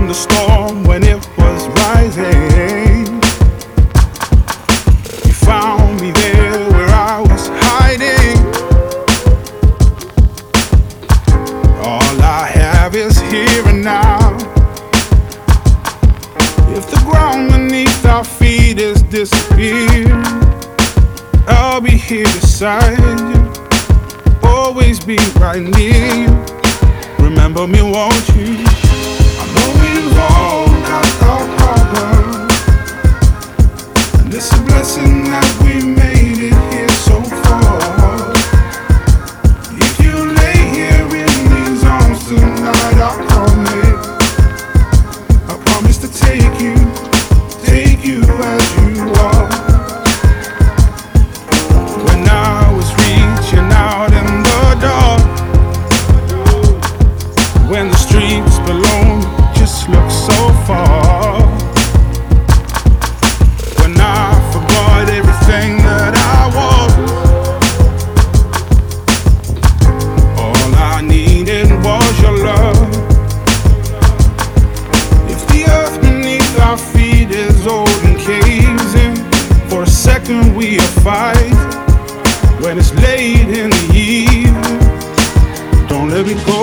in the storm when it was rising. You found me there where I was hiding. All I have is here and now. If the ground beneath our feet is disappeared, I'll be here beside you, always be right near you. Remember me, won't you? I know we've all got our problems, and it's a blessing that we made it here so far. If you lay here in these arms tonight, I promise to take you as you are. When I was reaching out in the dark, when the streets below me just looked so far, when I forgot everything that I was, all I needed was your love. If the earth beneath our feet is old and caves in, for a second we are fighting. When it's late in the evening, don't let me go.